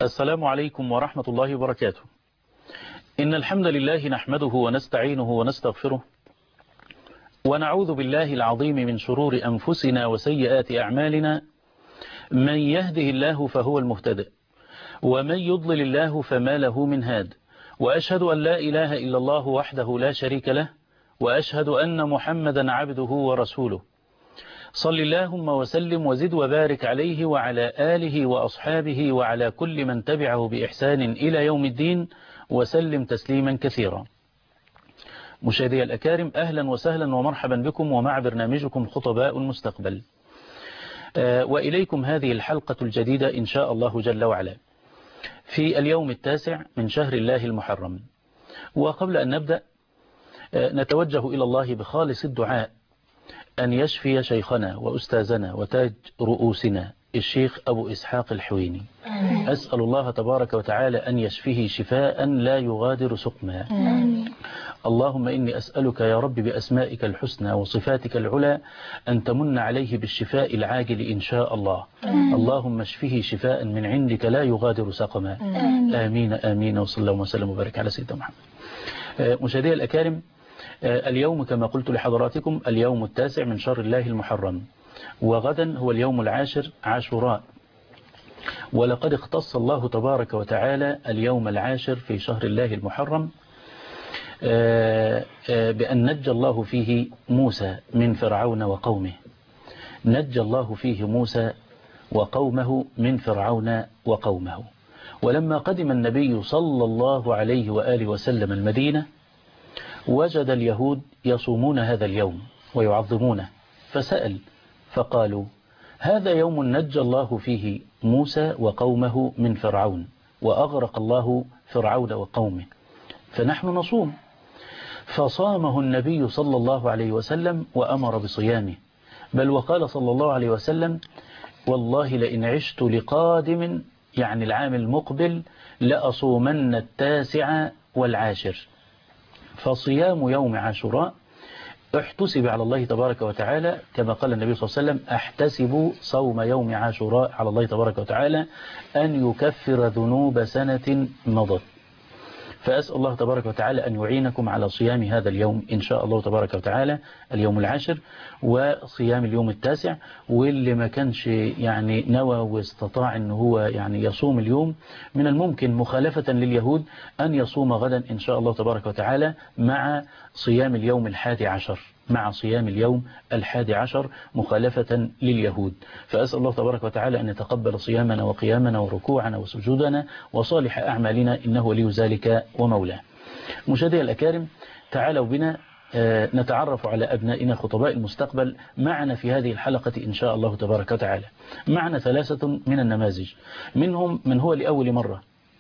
السلام عليكم ورحمة الله وبركاته. إن الحمد لله نحمده ونستعينه ونستغفره، ونعوذ بالله العظيم من شرور أنفسنا وسيئات أعمالنا. من يهده الله فهو المهتدئ، ومن يضلل الله فما له من هاد. وأشهد أن لا إله إلا الله وحده لا شريك له، وأشهد أن محمدا عبده ورسوله. صل اللهم وسلم وزد وبارك عليه وعلى آله وأصحابه وعلى كل من تبعه بإحسان إلى يوم الدين، وسلم تسليما كثيرا. مشاهدي الأكارم، أهلا وسهلا ومرحبا بكم ومع برنامجكم خطباء المستقبل، وإليكم هذه الحلقة الجديدة إن شاء الله جل وعلا في اليوم التاسع من شهر الله المحرم. وقبل أن نبدأ نتوجه إلى الله بخالص الدعاء أن يشفي شيخنا وأستاذنا وتاج رؤوسنا الشيخ أبو إسحاق الحويني. أسأل الله تبارك وتعالى أن يشفيه شفاء لا يغادر سقما. اللهم إني أسألك يا رب بأسمائك الحسنى وصفاتك العلى أن تمن عليه بالشفاء العاجل إن شاء الله. اللهم اشفه شفاء من عندك لا يغادر سقما. آمين آمين. وصلى الله وسلم وبارك على سيدنا محمد. مشاهدي الأكارم، اليوم كما قلت لحضراتكم اليوم التاسع من شهر الله المحرم، وغدا هو اليوم العاشر عاشوراء. ولقد اختص الله تبارك وتعالى اليوم العاشر في شهر الله المحرم بأن نجى الله فيه موسى من فرعون وقومه. نجى الله فيه موسى وقومه من فرعون وقومه. ولما قدم النبي صلى الله عليه وآله وسلم المدينة وجد اليهود يصومون هذا اليوم ويعظمونه، فسأل فقالوا هذا يوم نجى الله فيه موسى وقومه من فرعون وأغرق الله فرعون وقومه، فنحن نصوم. فصامه النبي صلى الله عليه وسلم وأمر بصيامه، بل وقال صلى الله عليه وسلم والله لئن عشت لقادم، يعني العام المقبل، لأصومن التاسع والعاشر. فصيام يوم عاشوراء احتسب على الله تبارك وتعالى كما قال النبي صلى الله عليه وسلم احتسب صوم يوم عاشوراء على الله تبارك وتعالى أن يكفر ذنوب سنة مضت. فأسأل الله تبارك وتعالى أن يعينكم على صيام هذا اليوم إن شاء الله تبارك وتعالى، اليوم العاشر، وصيام اليوم التاسع. واللي ما كانش يعني نوى واستطاع أنه هو يعني يصوم اليوم، من الممكن مخالفة لليهود أن يصوم غدا إن شاء الله تبارك وتعالى مع صيام اليوم 11، مع صيام اليوم 11 مخالفة لليهود. فأسأل الله تبارك وتعالى أن يتقبل صيامنا وقيامنا وركوعنا وسجودنا وصالح أعمالنا، إنه ولي ذلك ومولاه. مشاهدي الأكارم، تعالوا بنا نتعرف على أبنائنا خطباء المستقبل معنا في هذه الحلقة إن شاء الله تبارك وتعالى. معنا 3 من النماذج، منهم من هو لأول مرة،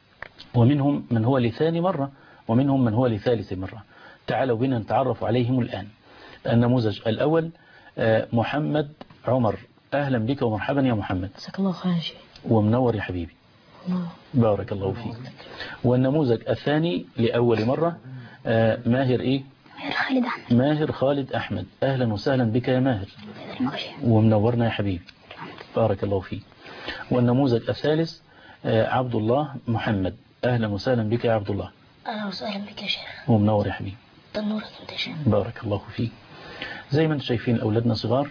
ومنهم من هو لثاني مرة، ومنهم من هو لثالث مرة. تعالوا بنا نتعرف عليهم الآن. النموذج الأول محمد عمر. أهلا بك ومرحبا يا محمد. جزاك الله خير شيء ومنور يا حبيبي. بارك الله فيك. والنموذج الثاني لأول مرة ماهر إيه؟ خالد أحمد. ماهر خالد أحمد. أهلا وسهلا بك يا ماهر ومنورنا يا حبيبي. بارك الله فيك. والنموذج الثالث عبد الله محمد. أهلا وسهلا بك يا عبد الله. أهلا وسهلا بك يا شيخ ومنور يا حبيبي. تنورك انت يا شيخ. بارك الله فيك. زي ما انتم شايفين أولادنا صغار،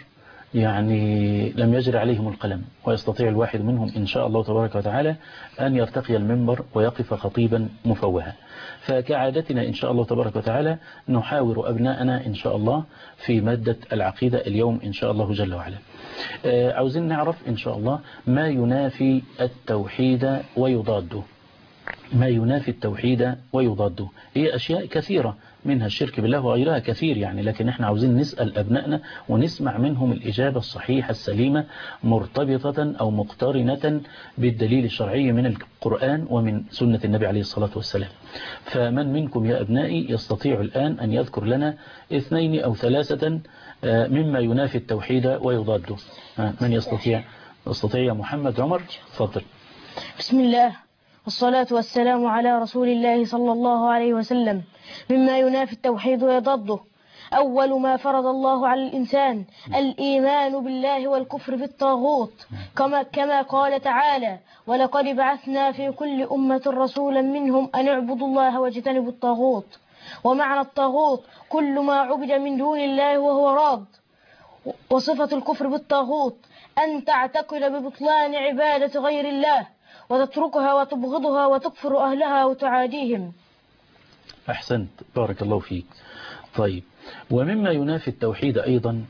يعني لم يجري عليهم القلم، ويستطيع الواحد منهم إن شاء الله تبارك وتعالى أن يرتقي المنبر ويقف خطيبا مفوها. فكعادتنا إن شاء الله تبارك وتعالى نحاور أبناءنا إن شاء الله في مادة العقيدة اليوم إن شاء الله جل وعلا. عاوزين نعرف إن شاء الله ما ينافي التوحيد ويضاده. ما ينافي التوحيد ويضاده هي أشياء كثيرة، منها الشرك بالله وغيرها كثير يعني، لكن احنا عاوزين نسأل أبنائنا ونسمع منهم الإجابة الصحيحة السليمة مرتبطة أو مقترنة بالدليل الشرعي من القرآن ومن سنة النبي عليه الصلاة والسلام. فمن منكم يا أبنائي يستطيع الآن أن يذكر لنا 2 أو 3 مما ينافي التوحيد ويضاده؟ من يستطيع؟ يستطيع يا محمد عمر، تفضل. بسم الله والصلاة والسلام على رسول الله صلى الله عليه وسلم. مما ينافي التوحيد ويضده أول ما فرض الله على الإنسان الإيمان بالله والكفر بالطاغوت، كما قال تعالى: ولقد بعثنا في كل أمة رسولا منهم أن اعبدوا الله واجتنبوا الطاغوت. ومعنى الطاغوت كل ما عبد من دون الله وهو راض. وصفة الكفر بالطاغوت أن تعتقد ببطلان عبادة غير الله وتتركها وتبغضها وتكفر أهلها وتعاديهم. أحسنت، بارك الله فيك. طيب، ومما ينافي التوحيد أيضا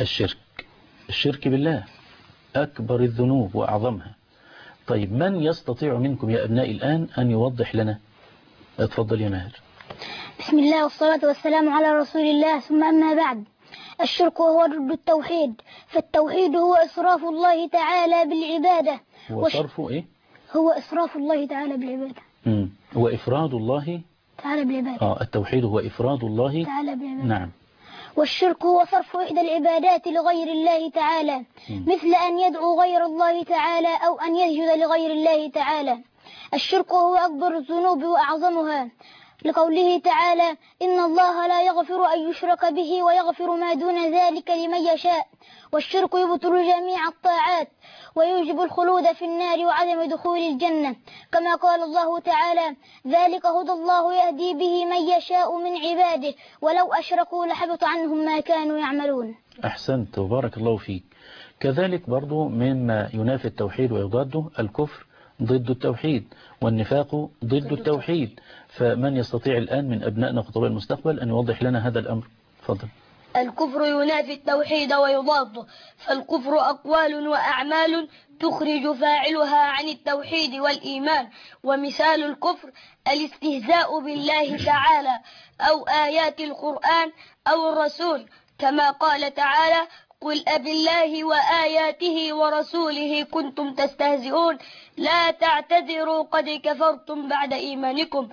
الشرك بالله، أكبر الذنوب وأعظمها. طيب، من يستطيع منكم يا أبنائي الآن أن يوضح لنا؟ اتفضل يا ماهر. بسم الله والصلاة والسلام على رسول الله، ثم أما بعد. الشرك هو ضد التوحيد، فالتوحيد هو إصراف الله تعالى بالعبادة. هو صرفه إيه؟ هو إصراف الله تعالى بالعبادة. هو إفراد الله تعالى بالعبادة. التوحيد هو إفراد الله تعالى بالعبادة. نعم. والشرك هو صرف إحدى العبادات لغير الله تعالى، مثل أن يدعو غير الله تعالى أو أن يسجد لغير الله تعالى. الشرك هو أكبر الذنوب وأعظمها، لقوله تعالى: إن الله لا يغفر أن يشرك به ويغفر ما دون ذلك لمن يشاء. والشرك يبطل جميع الطاعات ويوجب الخلود في النار وعدم دخول الجنة، كما قال الله تعالى: ذلك هدى الله يهدي به من يشاء من عباده ولو أشركوا لحبط عنهم ما كانوا يعملون. أحسنت وبارك الله فيك. كذلك برضو مما ينافي التوحيد ويضاده الكفر ضد التوحيد، والنفاق ضد التوحيد. فمن يستطيع الآن من أبنائنا خطباء المستقبل أن يوضح لنا هذا الأمر؟ فضل. الكفر ينافي التوحيد ويضاده، فالكفر أقوال وأعمال تخرج فاعلها عن التوحيد والإيمان. ومثال الكفر الاستهزاء بالله تعالى أو آيات القرآن أو الرسول، كما قال تعالى: قل أبالله وآياته ورسوله كنتم تستهزئون لا تعتذروا قد كفرتم بعد إيمانكم.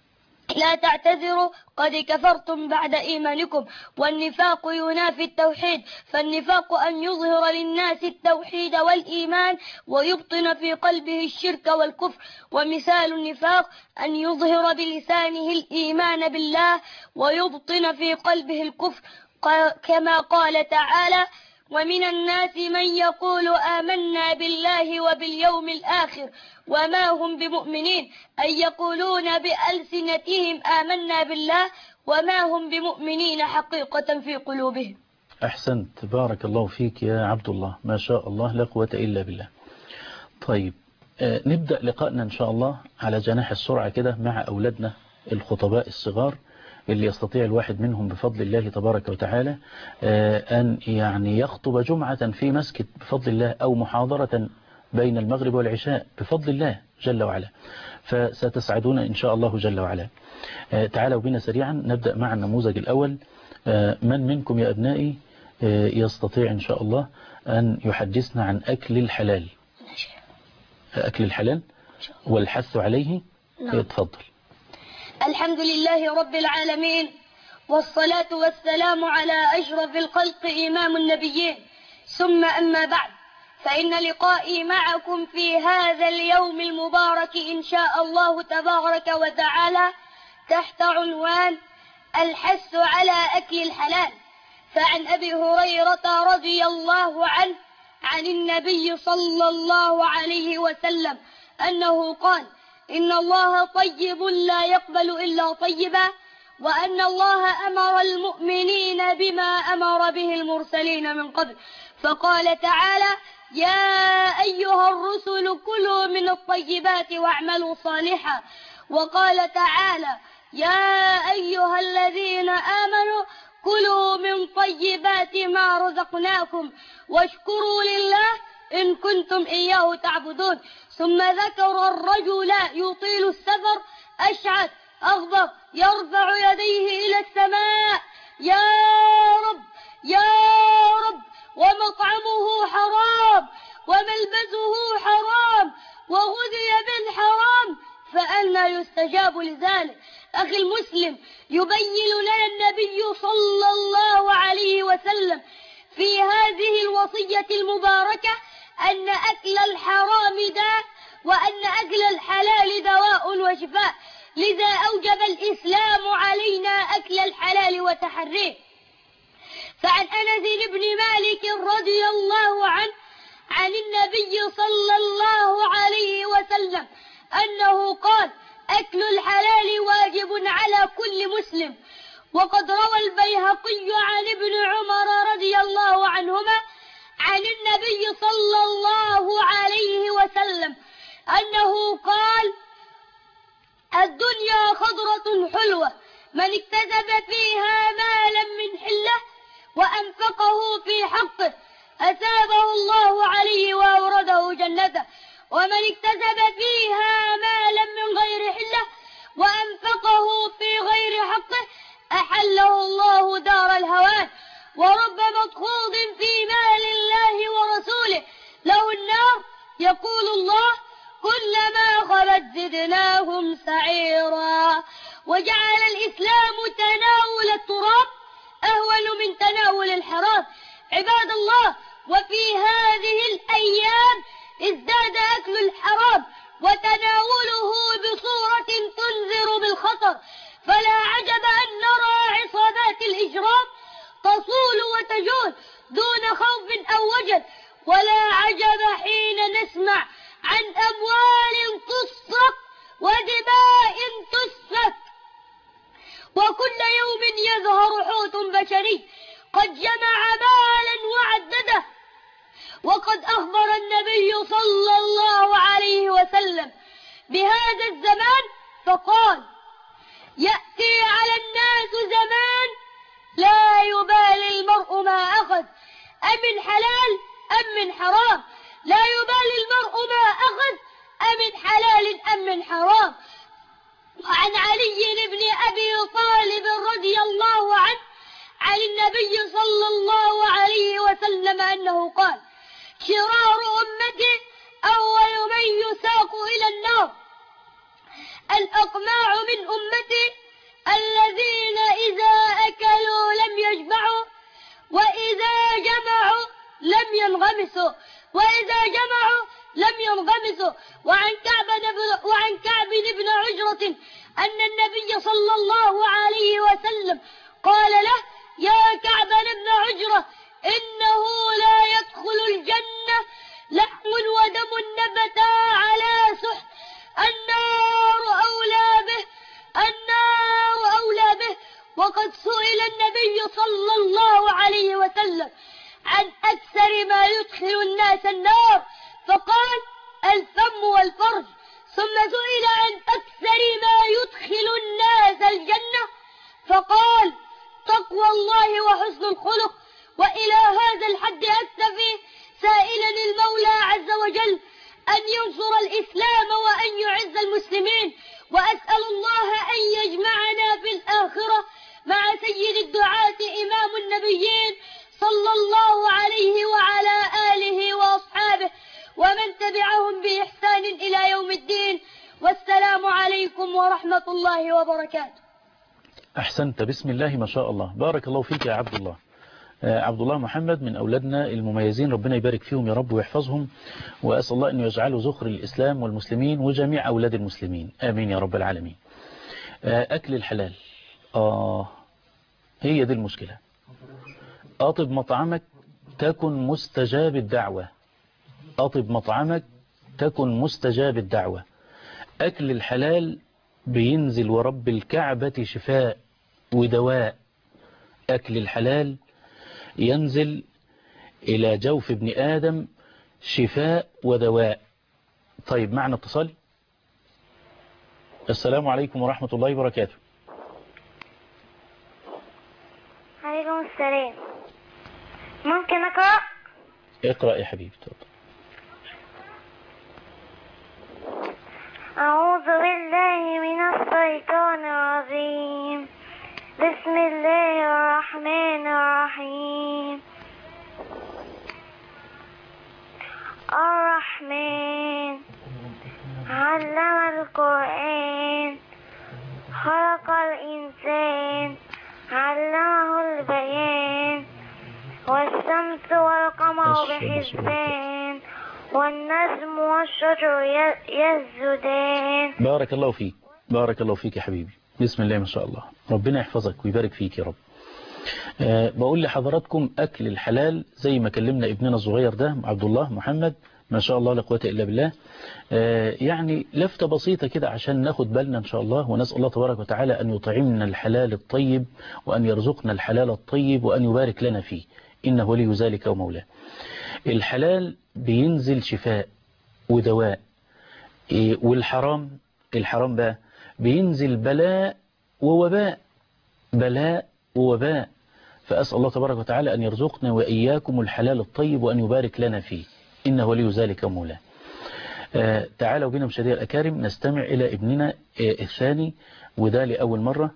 والنفاق ينافي التوحيد، فالنفاق أن يظهر للناس التوحيد والإيمان ويبطن في قلبه الشرك والكفر. ومثال النفاق أن يظهر بلسانه الإيمان بالله ويبطن في قلبه الكفر، كما قال تعالى: ومن الناس من يقول آمنا بالله وباليوم الآخر وما هم بمؤمنين، أي يقولون بألسنتهم آمنا بالله وما هم بمؤمنين حقيقة في قلوبهم. أحسنت، بارك الله فيك يا عبد الله، ما شاء الله لا قوة إلا بالله. طيب، نبدأ لقائنا إن شاء الله على جناح السرعة كده مع أولادنا الخطباء الصغار، اللي يستطيع الواحد منهم بفضل الله تبارك وتعالى أن يعني يخطب جمعة في مسجد بفضل الله، أو محاضرة بين المغرب والعشاء بفضل الله جل وعلا، فستسعدون إن شاء الله جل وعلا. تعالوا بنا سريعا نبدأ مع النموذج الأول. من منكم يا أبنائي يستطيع إن شاء الله أن يحدثنا عن أكل الحلال؟ أكل الحلال والحث عليه. تفضل. الحمد لله رب العالمين، والصلاة والسلام على أشرف الخلق إمام النبيين، ثم أما بعد، فإن لقائي معكم في هذا اليوم المبارك إن شاء الله تبارك وتعالى تحت عنوان الحث على أكل الحلال. فعن أبي هريرة رضي الله عنه عن النبي صلى الله عليه وسلم أنه قال: إن الله طيب لا يقبل إلا طيبا، وأن الله أمر المؤمنين بما أمر به المرسلين من قبل، فقال تعالى: يا أيها الرسل كلوا من الطيبات واعملوا صالحا. وقال تعالى: يا أيها الذين آمنوا كلوا من طيبات ما رزقناكم واشكروا لله إن كنتم إياه تعبدون. ثم ذكر الرجل يطيل السفر أشعث أغبر يرفع يديه إلى السماء: يا رب يا رب، ومطعمه حرام وملبسه حرام وغذي بالحرام، فأنى يستجاب لذلك؟ أخي المسلم، يبين لنا النبي صلى الله عليه وسلم في هذه الوصية المباركة أن أكل الحرام داء، وأن أكل الحلال دواء وشفاء، لذا أوجب الإسلام علينا أكل الحلال وتحريه. فعن أنس بن مالك رضي الله عنه عن النبي صلى الله عليه وسلم أنه قال: أكل الحلال واجب على كل مسلم. وقد روى البيهقي عن ابن عمر رضي الله عنهما عن النبي صلى الله عليه وسلم أنه قال: الدنيا خضرة حلوة، من اكتسب فيها مالا من حلة وأنفقه في حقه أثابه الله عليه وأورده جنته، ومن اكتسب فيها مالا من غير حلة وأنفقه في غير حقه أحله الله دار الهوان. ورب مدخوض في مال الله ورسوله له النار، يقول الله: كلما خبت زدناهم سعيرا. وجعل الإسلام تناول التراب أهون من تناول الحرام. عباد الله، وفي هذه الأيام ازداد أكل الحرام وتناوله بصورة تنذر بالخطر، فلا عجب أن نرى عصابات الإجرام تصول وتجول دون خوف أو وجل، ولا عجب حين نسمع عن أموال تسرق ودماء تسفك. وكل يوم يظهر حوت بشري قد جمع مالا وعدده. وقد أخبر النبي صلى الله عليه وسلم بهذا الزمان فقال: يأتي على الناس زمان لا يبالي المرء ما أخذ أمن حلال أم من حرام، لا يبالي المرء ما أخذ أمن حلال أم من حرام. وعن علي بن أبي طالب رضي الله عنه عن النبي صلى الله عليه وسلم أنه قال: شرار أمتي أول من يساق إلى النار الأقماع من أمتي الذين إذا أكلوا لم يشبعوا وإذا جمعوا لم ينغمسوا وعن كعب بن عجرة أن النبي صلى الله عليه وسلم قال له: يا كعب بن عجرة، إنه لا يدخل الجنة لحم ودم نبتا على سحت، النار أولى به. وقد سئل النبي صلى الله عليه وسلم عن أكثر ما يدخل الناس النار فقال: الفم والفرج. ثم سئل عن أكثر ما يدخل الناس الجنة فقال: تقوى الله وحسن الخلق. وإلى هذا الحد أكتفي، سائلا المولى عز وجل أن ينصر الإسلام وأن يعز المسلمين، وأسأل الله أن يجمعنا في الآخرة مع سيد الدعاة إمام النبيين صلى الله عليه وعلى آله وأصحابه ومن تبعهم بإحسان إلى يوم الدين. والسلام عليكم ورحمة الله وبركاته. أحسنت، بسم الله ما شاء الله، بارك الله فيك يا عبد الله. عبد الله محمد من أولادنا المميزين، ربنا يبارك فيهم يا رب ويحفظهم، وأسأل الله أن يجعله ذخر الإسلام والمسلمين وجميع أولاد المسلمين، آمين يا رب العالمين. أكل الحلال، هي دي المشكلة. أطب مطعمك تكن مستجاب الدعوة، أطب مطعمك تكن مستجاب الدعوة. أكل الحلال بينزل ورب الكعبة شفاء ودواء. أكل الحلال ينزل إلى جوف ابن آدم شفاء ودواء. طيب، معنا اتصال. السلام عليكم ورحمة الله وبركاته. عليكم السلام. ممكن أقرأ؟ اقرأ يا حبيبي. أعوذ بالله من الشيطان الرجيم. بسم الله الرحمن الرحيم. الرحمن علم القرآن، خلق الإنسان، علمه البيان، والشمس والقمر بحسبان، والنجم والشجر يسجدان. بارك الله فيك، بارك الله فيك يا حبيبي، بسم الله ما شاء الله، ربنا يحفظك ويبارك فيك يا رب. بقول لحضراتكم أكل الحلال زي ما كلمنا ابننا الصغير ده عبد الله محمد ما شاء الله لا قوة إلا بالله. يعني لفتة بسيطة كده عشان ناخد بالنا إن شاء الله، ونسأل الله تبارك وتعالى أن يطعمنا الحلال الطيب وأن يرزقنا الحلال الطيب وأن يبارك لنا فيه، إنه ولي ذلك ومولاه. الحلال بينزل شفاء ودواء، والحرام بقى بينزل بلاء ووباء، بلاء ووباء. فأسأل الله تبارك وتعالى أن يرزقنا وإياكم الحلال الطيب وأن يبارك لنا فيه، إنه ولي ذلك ومولاه. تعالوا بنا مشاهدينا الأكارم نستمع إلى ابننا الثاني، وده لأول مرة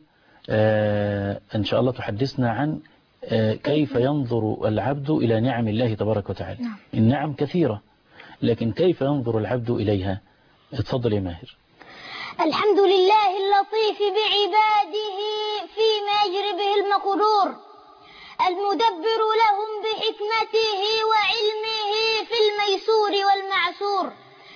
إن شاء الله تحدثنا عن كيف ينظر العبد إلى نعم الله تبارك وتعالى. النعم كثيرة، لكن كيف ينظر العبد إليها؟ اتفضل يا ماهر. الحمد لله اللطيف بعباده فيما يجري به المقدور، المدبر لهم بحكمته وعلمه في الميسور والمعسور،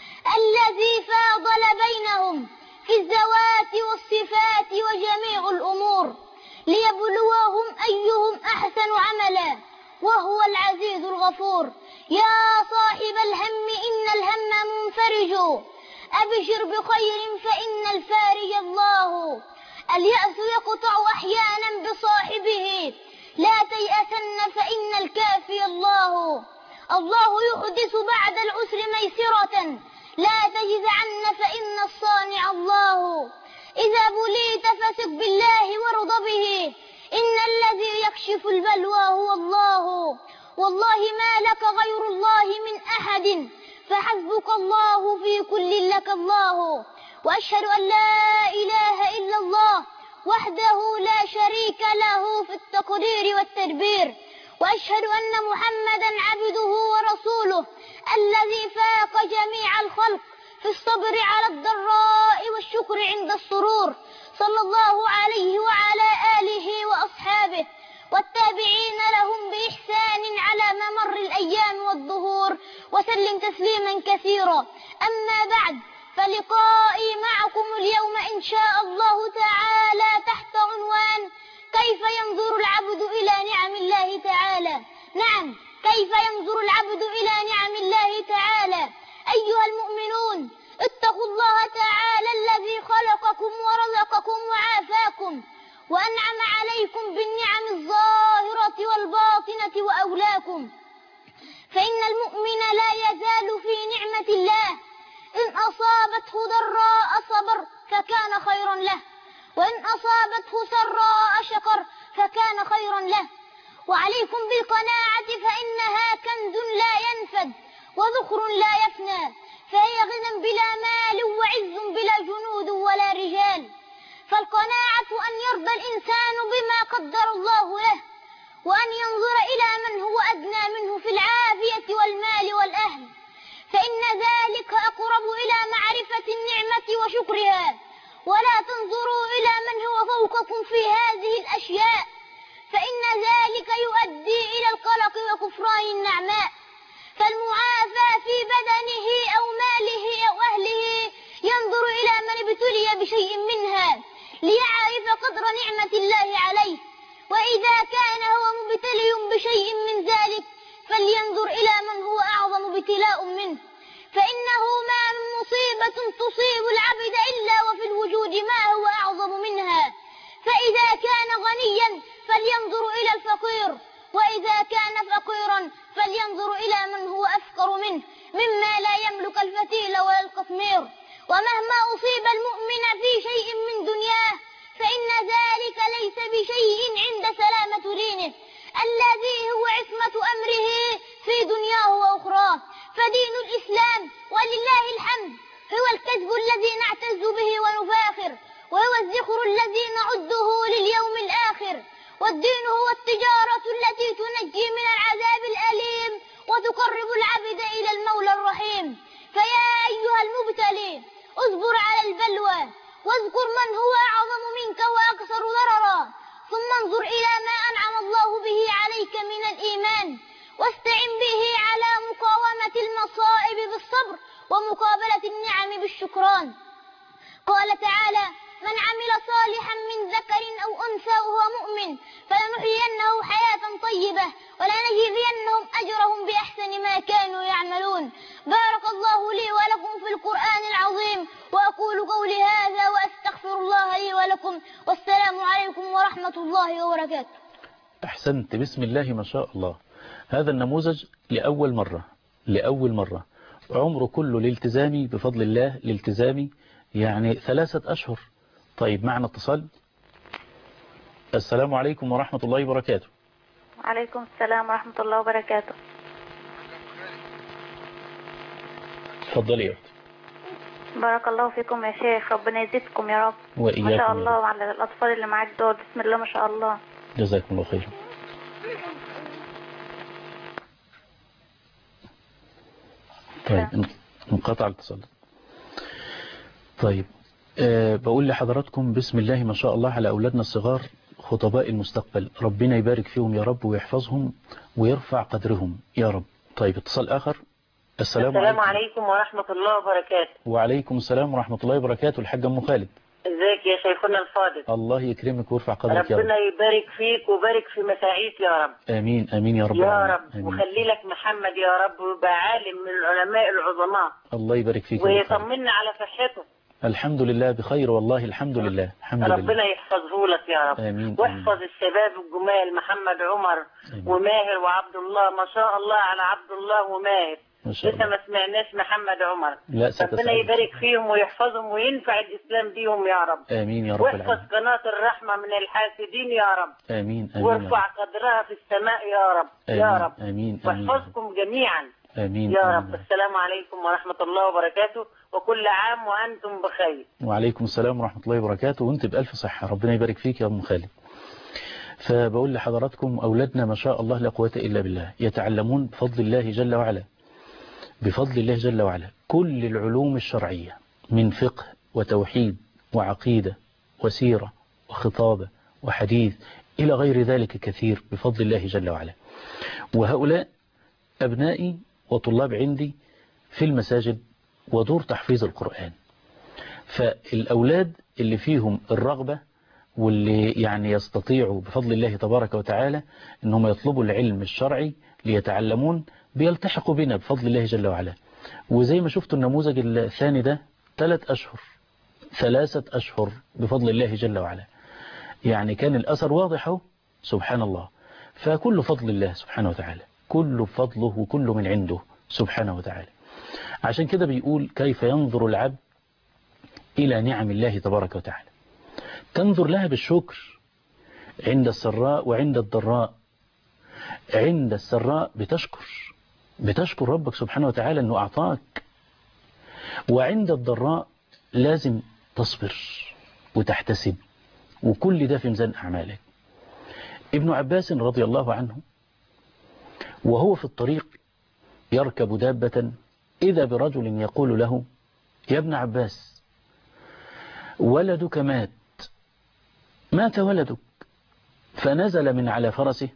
الذي فاضل بينهم في الذوات والصفات وجميع الأمور ليبلوهم أيهم أحسن عملا، وهو العزيز الغفور. يا صاحب الهم إن الهم منفرج، أبشر بخير فإن الفارج الله. اليأس يقطع أحيانا بصاحبه، لا تيأسن فإن الكافي الله. الله يحدث بعد العسر ميسرة، لا تجزعن فإن الصانع الله. إذا بليت فثق بالله وارض به، إن الذي يكشف البلوى هو الله. والله ما لك غير الله من أحد، فحسبك الله في كل لك الله. وأشهد أن لا إله إلا الله وحده لا شريك له في التقدير والتدبير، وأشهد أن محمدا عبده ورسوله الذي فاق جميع الخلق في الصبر على الضراء والشكر عند السرور، صلى الله عليه وعلى آله وأصحابه والتابعين لهم بإحسان على ممر الأيام والظهور، وسلم تسليما كثيرا. أما بعد، فلقائي معكم اليوم إن شاء الله تعالى تحت عنوان كيف ينظر العبد إلى نعم الله تعالى. نعم، كيف ينظر العبد إلى نعم الله تعالى. أيها المؤمنون، اتقوا الله تعالى الذي خلقكم ورزقكم وعافاكم وأنعم عليكم بالنعم الظاهرة والباطنة وأولاكم، فإن المؤمن لا يزال في نعمة الله. إن أصابته ضراء صبر فكان خيرا له، وإن أصابته سراء شكر فكان خيرا له. وعليكم بالقناعة فإنها كنز لا ينفد وذخر لا يفنى، فهي غنى بلا مال وعز بلا جنود ولا رجال. فالقناعة أن يرضى الإنسان بما قدر الله له، وأن ينظر إلى من هو أدنى منه في العافية والمال والأهل، فإن ذلك أقرب إلى معرفة النعمة وشكرها. ولا تنظروا إلى من هو فوقكم في هذه الأشياء، فإن ذلك يؤدي إلى القلق وكفران النعماء. فالمعافى في بدنه أو ماله أو أهله ينظر إلى من ابتلي بشيء منها ليعرف قدر نعمة الله عليه، وإذا كان هو مبتلي بشيء من ذلك فلينظر إلى من هو أعظم ابتلاء منه، فإنه ما من مصيبة تصيب العبد إلا وفي الوجود ما هو أعظم منها. فإذا كان غنيا فلينظر إلى الفقير، وإذا كان فقيرا فلينظر إلى من هو أفقر منه مما لا يملك الفتيل ولا القطمير. ومهما أصيب المؤمن في شيء من دنياه فإن ذلك ليس بشيء عند سلامة دينه الذي هو عصمة أمره في دنياه وأخراه. فدين الإسلام ولله الحمد هو الكسب الذي نعتز به ونفاخر، وهو الذخر الذي نعده لليوم الآخر. والدين هو التجارة التي تنجي من العذاب الأليم وتقرب العبد إلى المولى الرحيم. فيا أيها المبتلي، اصبر على البلوى واذكر من هو أعظم منك وأكثر ضررا، ثم انظر إلى ما أنعم الله به عليك من الإيمان، واستعن به على مقاومة المصائب بالصبر ومقابلة النعم بالشكران. قال تعالى: من عمل صالحا من ذكر أو أنثى وهو مؤمن فلنحيينه حياة طيبة ولنجزينهم أجرهم بأحسن ما كانوا يعملون. بارك الله لي ولكم في القرآن العظيم، وأقول قولي هذا وأستغفر الله لي ولكم، والسلام عليكم ورحمة الله وبركاته. أحسنت، بسم الله ما شاء الله. هذا النموذج لأول مرة عمره كله الالتزامي بفضل الله، الالتزامي يعني 3 أشهر. طيب معنا اتصال. السلام عليكم ورحمة الله وبركاته. وعليكم السلام ورحمة الله وبركاته. تفضلي يا أختي. بارك الله فيكم يا شيخ، ربنا يزيدكم يا رب. وإياكم ما شاء الله، وعلى الأطفال اللي معاك دول بسم الله ما شاء الله. جزاكم الله خير. طيب انقطع الاتصال. طيب بقول لحضراتكم بسم الله ما شاء الله على أولادنا الصغار، خطباء المستقبل، ربنا يبارك فيهم يا رب ويحفظهم ويرفع قدرهم يا رب. طيب اتصال آخر. السلام عليكم ورحمة الله وبركاته. وعليكم السلام ورحمة الله وبركاته. الحاجة أم خالد. ازيك يا شيخنا الفاضل؟ الله يكرمك ويرفع قدرك يا رب. ربنا يبارك فيك وبارك في مساعيك يا رب. آمين آمين يا رب. يا رب وخلي لك محمد يا رب ويبقى عالم من العلماء العظماء. الله يبارك فيك ويطمنا على صحته. الحمد لله بخير والله، الحمد لله الحمد لله. ربنا يحفظه لك يا رب. آمين. واحفظ الشباب الجمال محمد عمر وماهر وعبد الله، ما شاء الله على عبد الله وماهر. لسه ما سمعناش محمد عمر. لا ربنا يبارك فيهم ويحفظهم وينفع الإسلام بيهم يا رب. آمين يا رب العالمين. واحفظ قناة الرحمة من الحاسدين يا رب. آمين آمين. وارفع قدرها في السماء يا رب. آمين. يا رب. آمين. واحفظكم جميعا. آمين يا آمين. رب. السلام عليكم ورحمة الله وبركاته، وكل عام وأنتم بخير. وعليكم السلام ورحمة الله وبركاته، وانت بألف صحة، ربنا يبارك فيك يا أم خالد. فبقول لحضراتكم أولادنا ما شاء الله لا قوة إلا بالله، يتعلمون بفضل الله جل وعلا، بفضل الله جل وعلا كل العلوم الشرعية من فقه وتوحيد وعقيدة وسيرة وخطابة وحديث إلى غير ذلك كثير بفضل الله جل وعلا. وهؤلاء أبنائي وطلاب عندي في المساجد ودور تحفيظ القرآن. فالأولاد اللي فيهم الرغبة واللي يعني يستطيعوا بفضل الله تبارك وتعالى أنهم يطلبوا العلم الشرعي ليتعلمون بيلتحقوا بنا بفضل الله جل وعلا. وزي ما شفتوا النموذج الثاني ده 3 أشهر بفضل الله جل وعلا، يعني كان الأثر واضح سبحان الله. فكل فضل الله سبحانه وتعالى، كل فضله وكل من عنده سبحانه وتعالى. عشان كده بيقول كيف ينظر العبد إلى نعم الله تبارك وتعالى، تنظر لها بالشكر عند السراء وعند الضراء. عند السراء بتشكر ربك سبحانه وتعالى أنه أعطاك، وعند الضراء لازم تصبر وتحتسب، وكل ده في ميزان أعمالك. ابن عباس رضي الله عنه وهو في الطريق يركب دابة إذا برجل يقول له يا ابن عباس ولدك مات ولدك. فنزل من على فرسه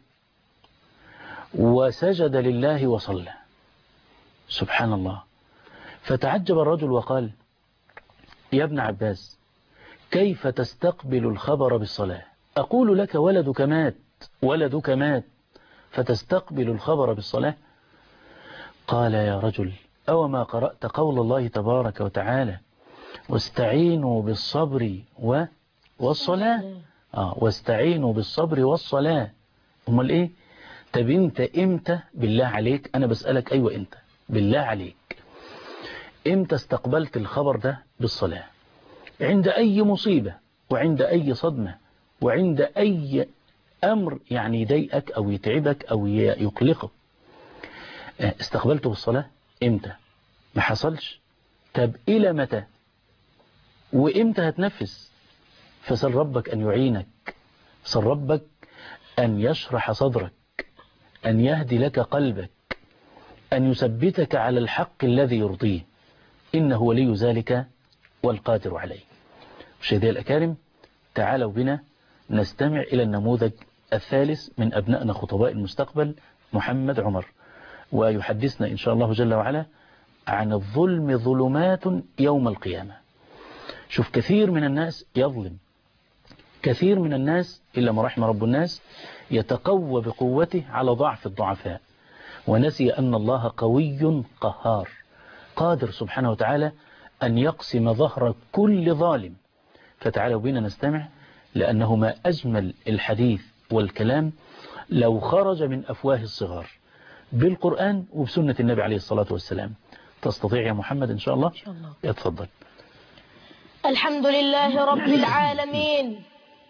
وسجد لله وصلى. سبحان الله. فتعجب الرجل وقال يا ابن عباس كيف تستقبل الخبر بالصلاة؟ أقول لك ولدك مات فتستقبل الخبر بالصلاة؟ قال يا رجل أو ما قرأت قول الله تبارك وتعالى واستعينوا بالصبر والصلاة؟ واستعينوا بالصبر والصلاة. أمال إيه؟ طب انت امتى بالله عليك، أنا بسألك أيوة انت بالله عليك امتى استقبلت الخبر ده بالصلاة؟ عند أي مصيبة وعند أي صدمة وعند أي أمر يعني يضايقك أو يتعبك أو يقلقك، استقبلته بالصلاة امتى؟ ما حصلش. طب إلى متى وامتى هتنفس؟ فسأل ربك أن يعينك، سأل ربك أن يشرح صدرك، أن يهدي لك قلبك، أن يثبتك على الحق الذي يرضيه، إنه ولي ذلك والقادر عليه. مشاهدي الأكارم، تعالوا بنا نستمع إلى النموذج الثالث من أبنائنا خطباء المستقبل محمد عمر، ويحدثنا إن شاء الله جل وعلا عن الظلم ظلمات يوم القيامة. شوف كثير من الناس يظلم، كثير من الناس إلا ما رحم رب الناس يتقوى بقوته على ضعف الضعفاء، ونسي أن الله قوي قهار قادر سبحانه وتعالى أن يقسم ظهر كل ظالم. فتعالوا بنا نستمع، لأنه ما أجمل الحديث والكلام لو خرج من أفواه الصغار بالقرآن وبسنة النبي عليه الصلاة والسلام. تستطيع يا محمد إن شاء الله؟ إن شاء الله. يتفضل. الحمد لله رب العالمين،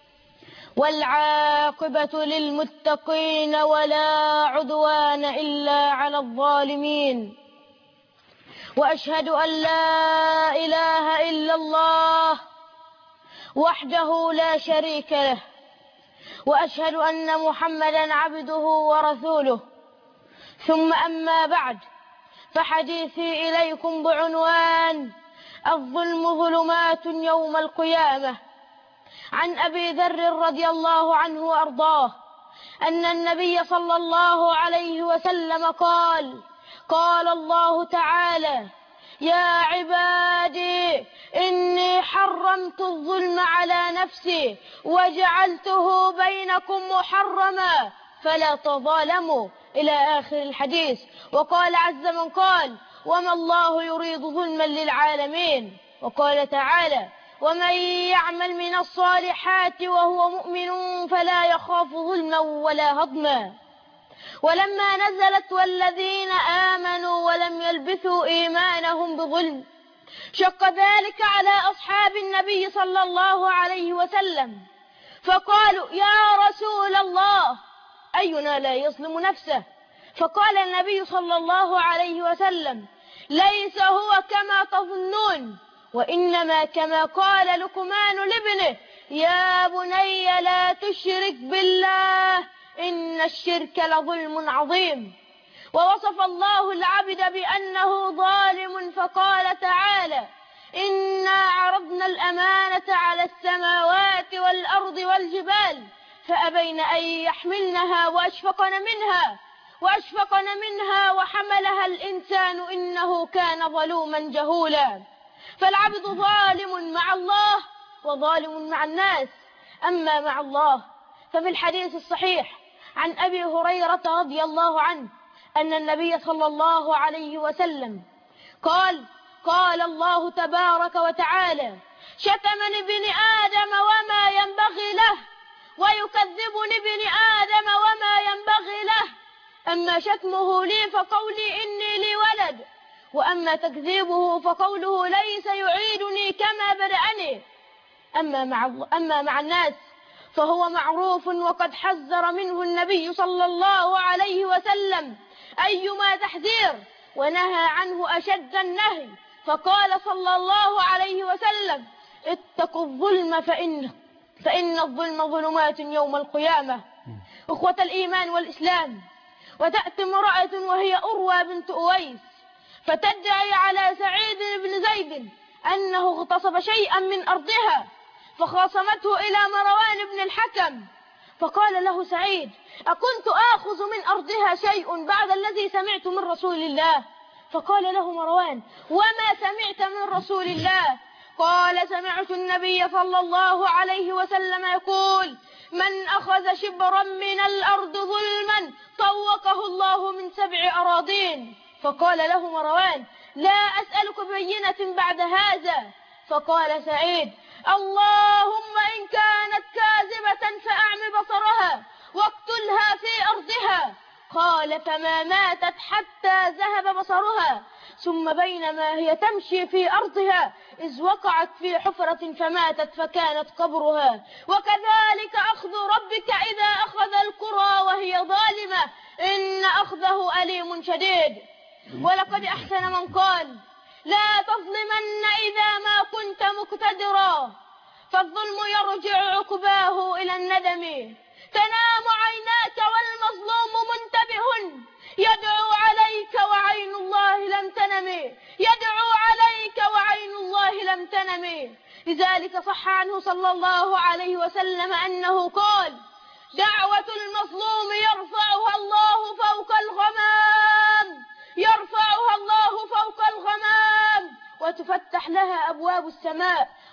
والعاقبة للمتقين ولا عدوان إلا على الظالمين، وأشهد أن لا إله إلا الله وحده لا شريك له، وأشهد أن محمدا عبده ورسوله. ثم أما بعد، فحديثي إليكم بعنوان الظلم ظلمات يوم القيامة. عن أبي ذر رضي الله عنه وأرضاه أن النبي صلى الله عليه وسلم قال: قال الله تعالى: يا عبادي إني حرمت الظلم على نفسي وجعلته بينكم محرما فلا تظالموا، إلى آخر الحديث. وقال عز من قال: وما الله يريد ظلما للعالمين. وقال تعالى: ومن يعمل من الصالحات وهو مؤمن فلا يخاف ظلما ولا هضما. ولما نزلت والذين آمنوا ولم يلبثوا إيمانهم بظلم، شق ذلك على أصحاب النبي صلى الله عليه وسلم، فقالوا: يا رسول الله، أينا لا يظلم نفسه؟ فقال النبي صلى الله عليه وسلم: ليس هو كما تظنون، وإنما كما قال لقمان لابنه: يا بني لا تشرك بالله إن الشرك لظلم عظيم. ووصف الله العبد بأنه ظالم فقال تعالى: إنا عرضنا الأمانة على السماوات والأرض والجبال فأبين أن يحملنها وأشفقن منها وحملها الإنسان إنه كان ظلوما جهولا. فالعبد ظالم مع الله وظالم مع الناس. أما مع الله ففي الحديث الصحيح عن أبي هريرة رضي الله عنه أن النبي صلى الله عليه وسلم قال: قال الله تبارك وتعالى: شتمني ابن آدم وما ينبغي له، ويكذبني ابن آدم وما ينبغي له. أما شتمه لي فقولي إني لي ولد، وأما تكذيبه فقوله ليس يعيدني كما بدأني. أما مع الناس فهو معروف، وقد حذر منه النبي صلى الله عليه وسلم أيما تحذير، ونهى عنه أشد النهي، فقال صلى الله عليه وسلم: اتقوا الظلم فإن الظلم ظلمات يوم القيامة. أخوة الإيمان والإسلام، وتأتي امرأة وهي أروى بنت أويس فتدعي على سعيد بن زيد أنه اغتصب شيئا من أرضها، فخاصمته إلى مروان بن الحكم، فقال له سعيد: أكنت آخذ من أرضها شيء بعد الذي سمعت من رسول الله؟ فقال له مروان: وما سمعت من رسول الله؟ قال: سمعت النبي صلى الله عليه وسلم يقول: من أخذ شبرا من الأرض ظلما طوقه الله من 7 أراضين. فقال له مروان: لا أسألك بينة بعد هذا. فقال سعيد: اللهم إن كانت كاذبة فأعم بصرها واقتلها في أرضها. قال: فما ماتت حتى ذهب بصرها، ثم بينما هي تمشي في أرضها إذ وقعت في حفرة فماتت فكانت قبرها. وكذلك أخذ ربك إذا أخذ القرى وهي ظالمة إن أخذه أليم شديد. ولقد أحسن من قال: لا تظلمن إذا ما كنت مقتدرا، فالظلم يرجع عقباه إلى الندم. تنام عيناك والمظلوم منتبه، يدعو عليك وعين الله لم تنم، يدعو عليك وعين الله لم تنم. لذلك صح عنه صلى الله عليه وسلم أنه قال: دعوة المظلوم يرفعها الله فوق الغمام، يرفعها الله فوق الغمام، وتفتح لها أبواب السماء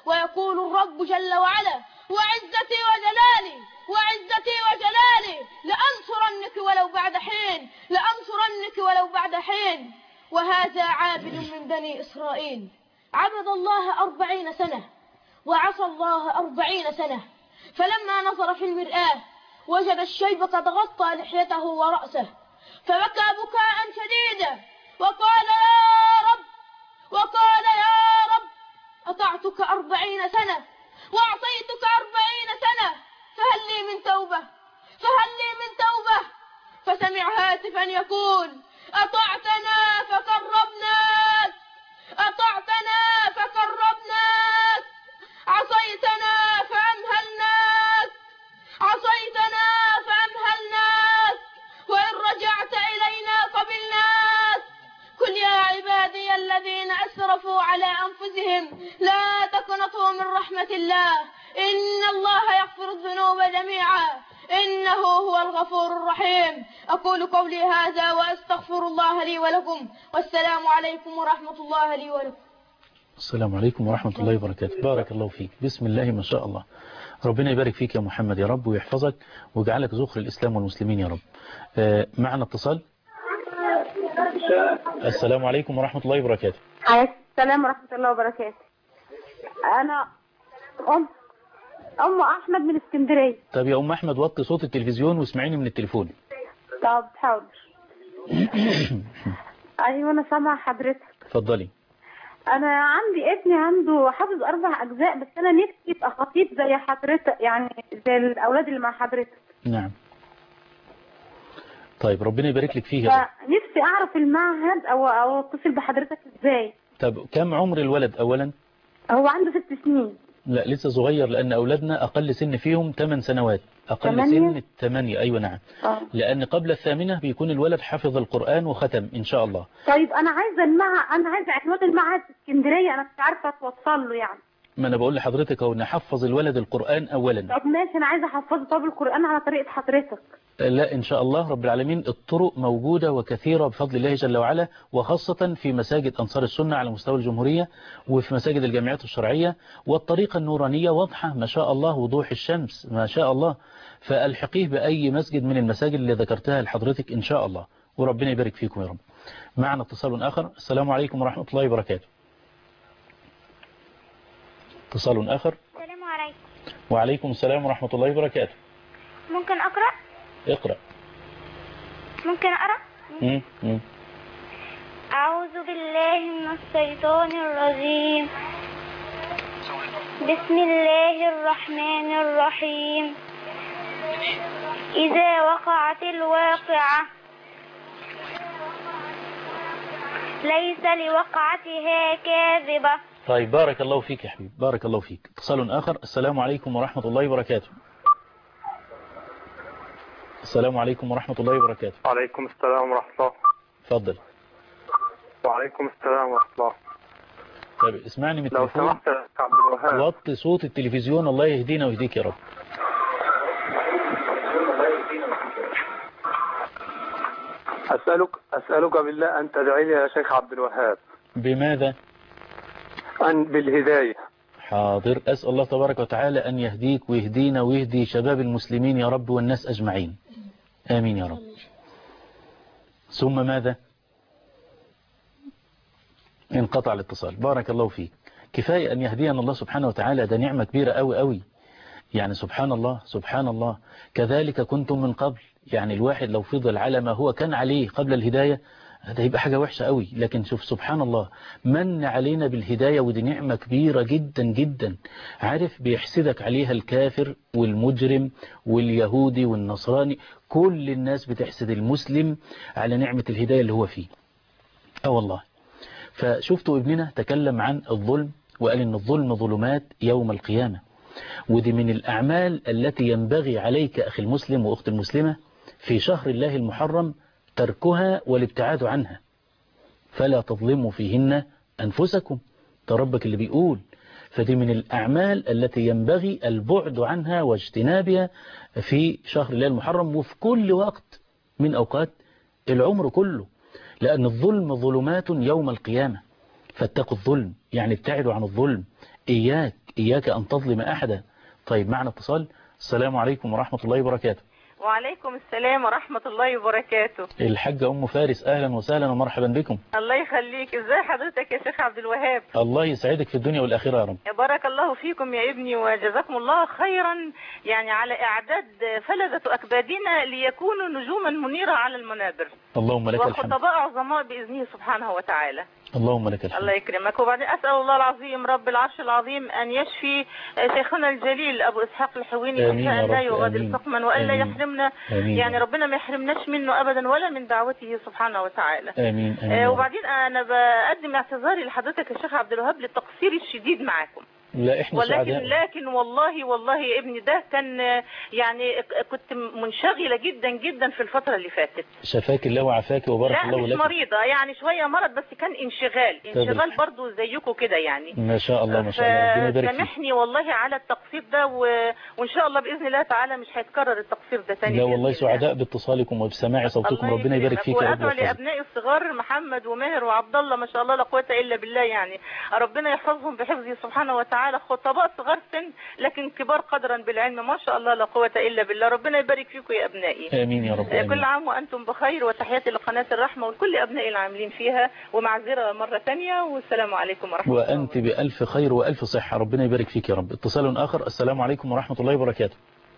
ويقول الرب جل وعلا: وعزتي وجلالي وعزتي وجلالي لأنصرنك ولو بعد حين، لأنصرنك ولو بعد حين. وهذا عابد من بني إسرائيل عبد الله 40 سنة وعصى الله 40 سنة، فلما نظر في المرآة وجد الشيب قد غطى لحيته ورأسه، فبكى بكاء شديدا وقال: يا رب، وقال: يا رب، أطعتك 40 سنة وأعطيتك 40 سنة، فهل لي من توبة، فهل لي من توبة؟ فسمع هاتفا يقول: أطعتنا فقربناك، أطعتنا فقربناك، عصيتنا فأمهلناك، عصيتنا فأمهلناك، وإن رجعت إلينا قبلناك. قل يا عبادي الذين أسرفوا على أنفسهم لا تقنطوا من رحمة الله، إن الله يغفر الذنوب جميعا إنه هو الغفور الرحيم. أقول قولي هذا وأستغفر الله لي ولكم، والسلام عليكم ورحمة الله لي ولكم. السلام عليكم ورحمة الله وبركاته. بارك الله فيك، بسم الله ما شاء الله. ربنا يبارك فيك يا محمد يا رب، ويحفظك ويجعلك ذخر الإسلام والمسلمين يا رب. معنا اتصال. السلام عليكم ورحمة الله وبركاته. عليكم السلام ورحمة الله وبركاته. أنا أم أحمد من اسكندرية. طب يا أم أحمد وطي صوت التلفزيون واسمعيني من التليفون. طب حاضر. أيوة أنا سامعة حضرتك. اتفضلي. أنا عندي ابني عنده حافظ 4 أجزاء، بس أنا نفسي يبقى خطيب زي حضرتك، يعني زي الأولاد اللي مع حضرتك. نعم. طيب ربنا يبارك لك فيه يا رب. نفسي أعرف المعهد أو أتصل بحضرتك إزاي. طب كم عمر الولد أولا؟ هو عنده 6 سنين. لا لسه صغير، لأن أولادنا أقل سن فيهم 8 سنوات. أقل سن 8. أيوة نعم. لأن قبل 8 بيكون الولد حفظ القرآن وختم إن شاء الله. طيب أنا عايزة عنوان المعهد في اسكندرية، أنا مش عارفة أتوصل له يعني. ما أنا بقول لحضرتك أهو نحفظ الولد القرآن أولا. طب ماشي، أنا عايزة أحفظه طب القرآن على طريقة حضرتك. لا إن شاء الله رب العالمين، الطرق موجودة وكثيرة بفضل الله جل وعلا، وخاصة في مساجد أنصار السنة على مستوى الجمهورية وفي مساجد الجامعات الشرعية، والطريقة النورانية واضحة ما شاء الله، وضوح الشمس ما شاء الله. فألحقيه بأي مسجد من المساجد اللي ذكرتها لحضرتك إن شاء الله، وربنا يبارك فيكم يا رب. معنا اتصال آخر. السلام عليكم ورحمة الله وبركاته. اتصال آخر. السلام عليكم. وعليكم السلام ورحمة الله وبركاته. ممكن أقرأ؟ اقرأ. ممكن أقرأ؟ أعوذ بالله من الشيطان الرجيم. بسم الله الرحمن الرحيم. إذا وقعت الواقعة ليس لوقعتها كاذبة. طيب بارك الله فيك يا حبيب، بارك الله فيك. اتصال آخر. السلام عليكم ورحمة الله وبركاته. السلام عليكم ورحمة الله وبركاته. وعليكم السلام ورحمة الله. اتفضل. وعليكم السلام ورحمة الله. طيب اسمعني من التليفون. لو سمحت يا عبد الوهاب. وطي صوت التلفزيون، الله يهدينا ويهديك يا رب. أسألك بالله أن تدعي لي يا شيخ عبد الوهاب. بماذا؟ بالهداية. حاضر، أسأل الله تبارك وتعالى أن يهديك ويهدينا ويهدي شباب المسلمين يا رب والناس أجمعين، آمين يا رب. ثم ماذا؟ انقطع الاتصال. بارك الله فيك. كفاية أن يهدينا الله سبحانه وتعالى، ده نعمة كبيرة أوي أوي يعني. سبحان الله سبحان الله. كذلك كنتم من قبل، يعني الواحد لو فضل على ما هو كان عليه قبل الهداية هذا يبقى حاجة وحشة قوي. لكن شوف سبحان الله، من علينا بالهداية، ودي نعمة كبيرة جدا جدا. عارف بيحسدك عليها الكافر والمجرم واليهودي والنصراني، كل الناس بتحسد المسلم على نعمة الهداية اللي هو فيه. والله. فشفتوا ابننا تكلم عن الظلم وقال إن الظلم ظلمات يوم القيامة، ودي من الأعمال التي ينبغي عليك أخي المسلم وأخت المسلمة في شهر الله المحرم تركها والابتعاد عنها. فلا تظلموا فيهن أنفسكم، ده ربك اللي بيقول. فدي من الأعمال التي ينبغي البعد عنها واجتنابها في شهر الله المحرم وفي كل وقت من أوقات العمر كله، لأن الظلم ظلمات يوم القيامة. فاتقوا الظلم، يعني ابتعدوا عن الظلم. إياك إياك أن تظلم أحدا. طيب معنا اتصال. السلام عليكم ورحمة الله وبركاته. وعليكم السلام ورحمة الله وبركاته. الحاجة أم فارس، أهلا وسهلا ومرحبا بكم. الله يخليك. ازاي حضرتك يا شيخ عبد الوهاب؟ الله يسعدك في الدنيا والآخرة يا رب. بارك الله فيكم يا ابني وجزاكم الله خيرا، يعني على إعداد فلذة أكبادنا ليكونوا نجوما منيرة على المنابر. اللهم لك الحمد. وخطباء عظماء بإذنه سبحانه وتعالى. اللهم لك الحمد. الله يكرمك. وبعدين أسأل الله العظيم رب العرش العظيم أن يشفي شيخنا الجليل أبو إسحاق الحويني إن شاء الله يغادر سقما وألا يحرمنا، يعني ربنا ما يحرمناش منه أبدا ولا من دعوته سبحانه وتعالى. آمين. آمين. وبعدين أنا بقدم اعتذاري لحضرتك يا شيخ عبد الوهاب للتقصير الشديد معاكم. لا احنا سعداء. لكن والله يا ابني ده كان يعني كنت منشغلة جدا جدا في الفترة اللي فاتت. شفاك الله وعافاك وبارك الله لك. لا مش مريضة، يعني شوية مرض بس كان انشغال برضو زيكم كده يعني. ما شاء الله ما شاء الله، ربنا يبارك فيك. سامحني والله على التقصير ده وان شاء الله بإذن الله تعالى مش هيتكرر التقصير ده تاني. لا والله سعداء باتصالكم وبسماع صوتكم، ربنا يبارك فيك يا رب. وأدعو لأبنائي الصغار محمد وماهر وعبد الله ما شاء الله لا قوة إلا بالله، يعني ربنا يحفظهم بحفظه سبحانه وتعالى، خطباء صغار سن لكن كبار قدرا بالعلم ما شاء الله لا قوة إلا بالله. ربنا يبارك فيكم يا أبنائي. آمين يا رب. آمين. كل عام وأنتم بخير، وتحياتي لقناة الرحمة ولكل أبنائي العاملين فيها، ومعذرة مرة ثانية، والسلام عليكم ورحمة الله. وأنت بألف خير وألف صحة، ربنا يبارك فيك يا رب. اتصال آخر. السلام عليكم ورحمة الله وبركاته.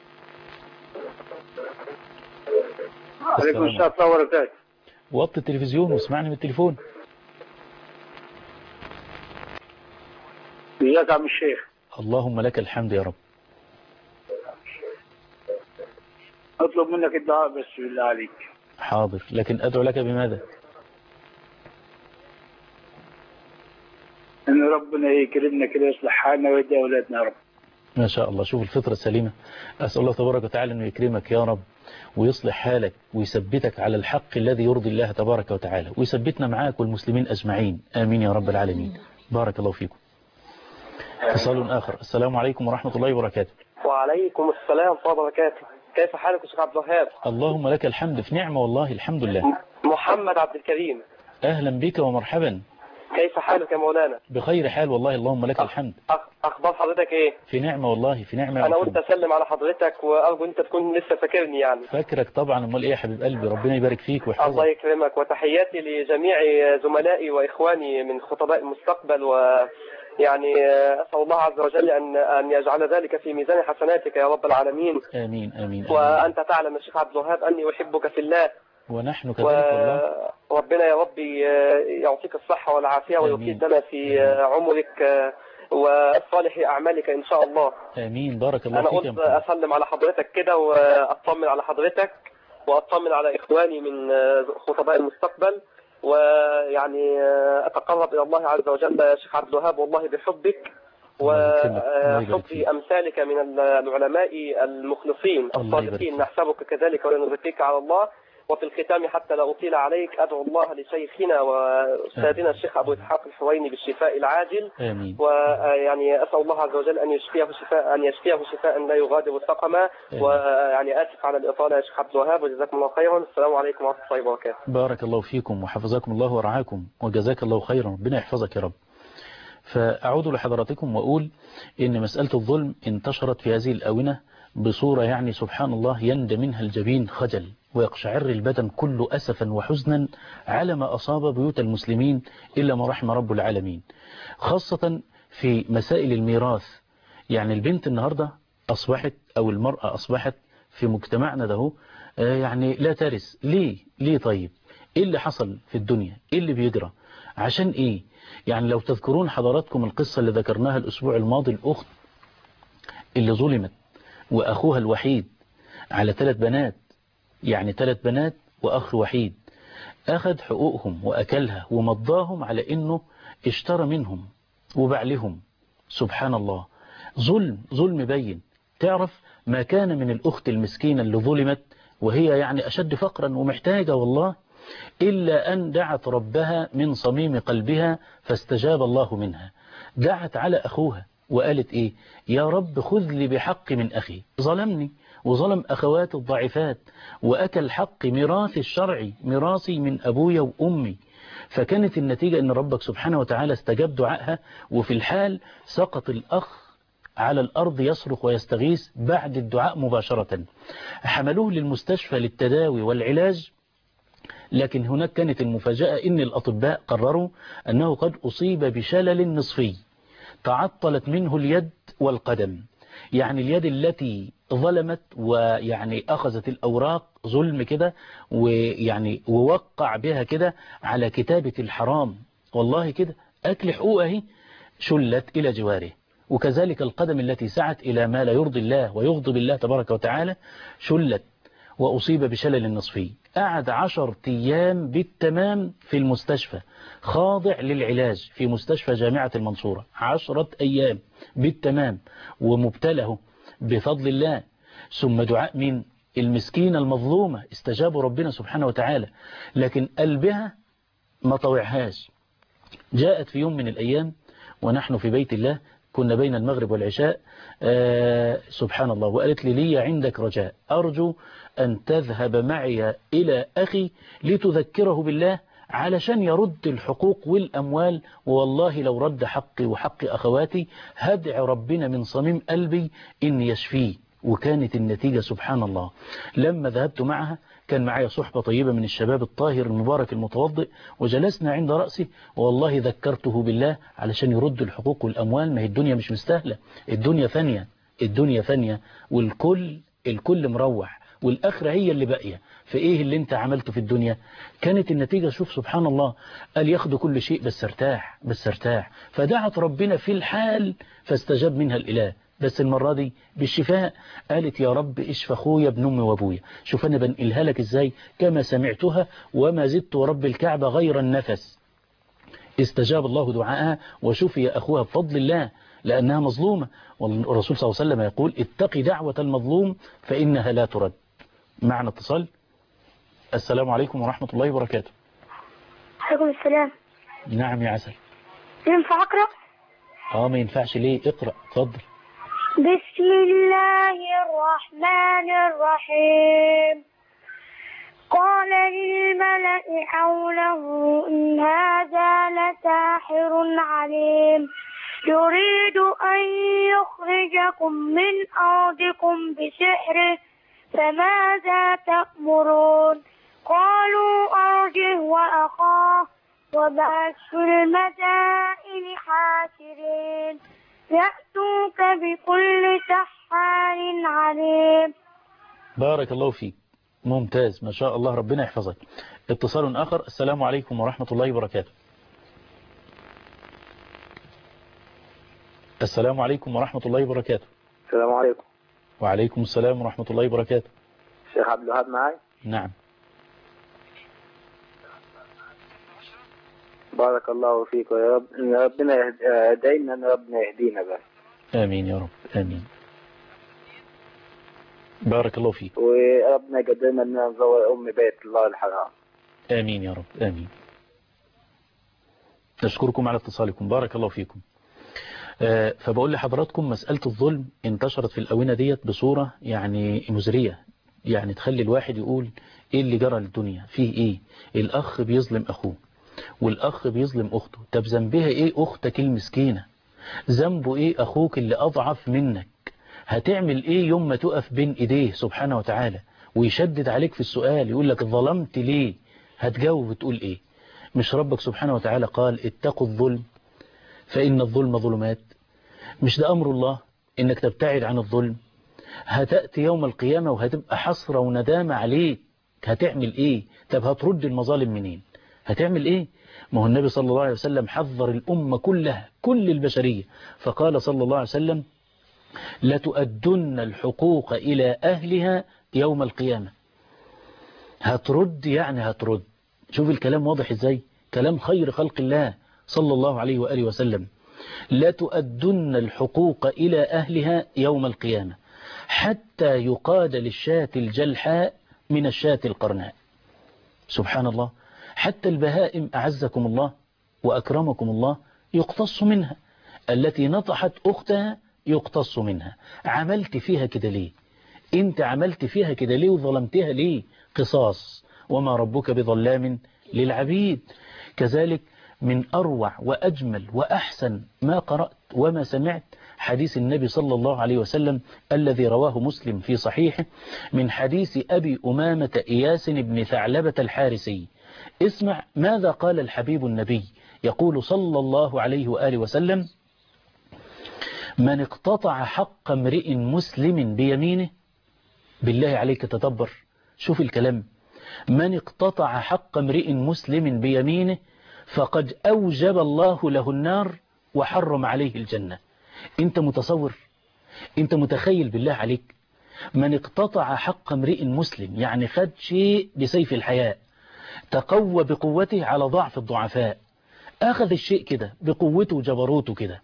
عليكم السلام ورحمة الله وبركاته. وطي التلفزيون واسمعني من التليفون. إياك يا عم الشيخ. اللهم لك الحمد يا رب. أطلب منك الدعاء بس بالله عليك. حاضر، لكن أدعو لك بماذا؟ إن ربنا يكرمنا كده يصلح حالنا ويدي أولادنا يا رب. ما شاء الله، شوف الفطرة السليمة. أسأل الله تبارك وتعالى أنه يكرمك يا رب ويصلح حالك ويثبتك على الحق الذي يرضي الله تبارك وتعالى، ويثبتنا معاك والمسلمين أجمعين، آمين يا رب العالمين. بارك الله فيكم. اتصال آخر. السلام عليكم ورحمة الله وبركاته. وعليكم السلام ورحمة الله وبركاته. كيف حالك يا شيخ عبد الوهاب؟ اللهم لك الحمد، في نعمة والله الحمد لله. محمد عبد الكريم. أهلا بك ومرحبا. كيف حالك يا مولانا؟ بخير حال والله، اللهم لك الحمد. أخبار حضرتك إيه؟ في نعمة والله، في نعمة. أنا قلت أسلم على حضرتك وأرجو أنت تكون لسه فاكرني يعني. فاكرك طبعا، أمال إيه يا حبيب قلبي، ربنا يبارك فيك ويحفظك. الله يكرمك، وتحياتي لجميع زملائي وإخواني من خطباء المستقبل، ويعني أسأل الله عز وجل أن يجعل ذلك في ميزان حسناتك يا رب العالمين. آمين آمين. وأنت تعلم يا شيخ عبد الوهاب أني أحبك في الله، ونحن كذلك والله. وربنا يا ربي يعطيك الصحة والعافية ويقدم في عمرك وصالح أعمالك إن شاء الله. آمين. بارك الله فيك. أنا قلت أسلم على حضرتك كده وأطمن على حضرتك وأطمن على إخواني من خطباء المستقبل، ويعني أتقرب إلى الله عز وجل يا شيخ عبد الوهاب والله بحبك وحب أمثالك من العلماء المخلصين الصادقين، نحسبك كذلك ونزكيك على الله. وفي الختام حتى لا أطيل عليك أدعو الله لشيخنا وأستاذنا الشيخ أبو إسحاق الحويني بالشفاء العاجل. آمين. ويعني أسأل الله عز وجل أن يشفيه شفاء لا يغادر سقما. ويعني آسف على الإطالة يا شيخ عبد الوهاب، وجزاكم الله خيرا. السلام عليكم ورحمة الله وبركاته. بارك الله فيكم وحفظكم الله ورعاكم وجزاك الله خيرا، ربنا يحفظك يا رب. فأعود لحضراتكم وأقول إن مسألة الظلم انتشرت في هذه الآونة بصورة يعني سبحان الله يندى منها الجبين خجل ويقشعر البدن كله أسفا وحزنا على ما أصاب بيوت المسلمين إلا ما رحم رب العالمين، خاصة في مسائل الميراث. يعني البنت النهاردة أصبحت أو المرأة أصبحت في مجتمعنا ده يعني لا ترث. ليه طيب؟ إيه اللي حصل في الدنيا؟ إيه اللي بيجرى؟ عشان إيه؟ يعني لو تذكرون حضراتكم القصة اللي ذكرناها الأسبوع الماضي، الأخت اللي ظلمت وأخوها الوحيد على 3 بنات، يعني 3 بنات وأخ وحيد، أخذ حقوقهم وأكلها ومضاهم على إنه اشترى منهم وباع لهم. سبحان الله، ظلم بين. تعرف ما كان من الأخت المسكينة اللي ظلمت وهي يعني أشد فقرا ومحتاجة والله، إلا أن دعت ربها من صميم قلبها فاستجاب الله منها. دعت على أخوها وقالت إيه؟ يا رب خذ لي بحق من أخي، ظلمني وظلم أخوات الضعفات وأكل حق ميراثي الشرعي، ميراثي من أبويا وأمي. فكانت النتيجة أن ربك سبحانه وتعالى استجاب دعائها، وفي الحال سقط الأخ على الأرض يصرخ ويستغيث بعد الدعاء مباشرة. حملوه للمستشفى للتداوي والعلاج، لكن هناك كانت المفاجأة إن الأطباء قرروا أنه قد أصيب بشلل نصفي، تعطلت منه اليد والقدم. يعني اليد التي ظلمت ويعني أخذت الأوراق ظلم كده، ويعني ووقع بها كده على كتابة الحرام، والله كده أكل حقوقه شلت إلى جواره. وكذلك القدم التي سعت إلى ما لا يرضي الله ويغضب الله تبارك وتعالى شلت وأصيب بشلل نصفي. قعد 10 أيام بالتمام في المستشفى خاضع للعلاج في مستشفى جامعة المنصورة، 10 أيام بالتمام ومبتله بفضل الله. ثم دعاء من المسكينة المظلومة استجابوا ربنا سبحانه وتعالى، لكن قلبها ما طوعهاش. جاءت في يوم من الأيام ونحن في بيت الله، كنا بين المغرب والعشاء، سبحان الله، وقالت لي عندك رجاء، أرجو أن تذهب معي إلى أخي لتذكره بالله علشان يرد الحقوق والأموال، والله لو رد حقي وحق أخواتي هدع ربنا من صميم قلبي إن يشفيه. وكانت النتيجة سبحان الله، لما ذهبت معها كان معي صحبة طيبة من الشباب الطاهر المبارك المتوضئ، وجلسنا عند رأسه، والله ذكرته بالله علشان يرد الحقوق والأموال. ما هي الدنيا مش مستاهلة، الدنيا فانية، الدنيا فانية، والكل مروح، والآخرة هي اللي باقية. فإيه اللي انت عملته في الدنيا؟ كانت النتيجة شوف سبحان الله، قال ياخدوا كل شيء بس ارتاح، بس ارتاح. فدعت ربنا في الحال فاستجاب منها الإله، بس المرة دي بالشفاء. قالت يا رب اشفى اخويا ابن امي وابويا. شوف انا بنقلها لك ازاي كما سمعتها، وما زدت ورب الكعبة غير النفس. استجاب الله دعاءها وشفي اخوها بفضل الله لانها مظلومة، والرسول صلى الله عليه وسلم يقول اتقي دعوة المظلوم فانها لا ترد. معنا اتصال. السلام عليكم ورحمة الله وبركاته. عليكم السلام. نعم يا عسل. ينفع اقرأ؟ ما ينفعش ليه؟ اقرأ اتفضل. بسم الله الرحمن الرحيم. قال للملأ حوله إن هذا لساحر عليم يريد أن يخرجكم من أرضكم بسحره فماذا تأمرون؟ قالوا أرجه وأخاه وابعث في المدائن حاشرين يأتوك بكل سحار عليم. بارك الله فيك، ممتاز ما شاء الله، ربنا يحفظك. اتصال آخر. السلام عليكم ورحمة الله وبركاته. السلام عليكم ورحمة الله وبركاته. السلام عليكم. وعليكم السلام ورحمة الله وبركاته. الشيخ عبد الوهاب معي؟ نعم. بارك الله فيك يا رب، ان ربنا دايما ان ربنا يهدينا بس. امين يا رب، امين. بارك الله فيك. وربنا يقدرنا ان نزور ام بيت الله الحرام. امين يا رب، امين. نشكركم على اتصالكم، بارك الله فيكم. فبقول لحضراتكم مسألة الظلم انتشرت في الأونة ديت بصورة يعني مزرية، يعني تخلي الواحد يقول ايه اللي جرى للدنيا، فيه ايه؟ الأخ بيظلم أخوه والأخ بيظلم أخته. طب ذنبها ايه أختك المسكينة؟ ذنبه ايه أخوك اللي أضعف منك؟ هتعمل ايه يوم ما تقف بين ايديه سبحانه وتعالى ويشدد عليك في السؤال يقول لك ظلمت ليه؟ هتجاوب وتقول ايه؟ مش ربك سبحانه وتعالى قال اتقوا الظلم فإن الظلم ظلمات؟ مش ده أمر الله إنك تبتعد عن الظلم؟ هتأتي يوم القيامة وهتبقى حسرة وندامة عليك. هتعمل إيه؟ طب هترد المظالم منين؟ هتعمل إيه؟ ما هو النبي صلى الله عليه وسلم حذر الأمة كلها، كل البشرية، فقال صلى الله عليه وسلم لتؤدن الحقوق إلى أهلها يوم القيامة. هترد يعني هترد. شوف الكلام واضح إزاي؟ كلام خير خلق الله صلى الله عليه وآله وسلم. لا تؤدن الحقوق إلى أهلها يوم القيامة حتى يقاد للشاة الجلحاء من الشاة القرناء. سبحان الله، حتى البهائم أعزكم الله وأكرمكم الله يقتص منها، التي نطحت أختها يقتص منها. عملت فيها كده ليه؟ انت عملت فيها كده ليه وظلمتها ليه؟ قصاص، وما ربك بظلام للعبيد. كذلك من أروع وأجمل وأحسن ما قرأت وما سمعت حديث النبي صلى الله عليه وسلم الذي رواه مسلم في صحيحه من حديث أبي أمامة إياس بن ثعلبة الحارسي. اسمع ماذا قال الحبيب النبي، يقول صلى الله عليه وآله وسلم: من اقتطع حق امرئ مسلم بيمينه، بالله عليك تدبر، شوف الكلام، من اقتطع حق امرئ مسلم بيمينه فقد أوجب الله له النار وحرم عليه الجنة. انت متصور، انت متخيل بالله عليك؟ من اقتطع حق امرئ مسلم يعني خد شيء بسيف الحياء، تقوى بقوته على ضعف الضعفاء، أخذ الشيء كده بقوته وجبروته كده،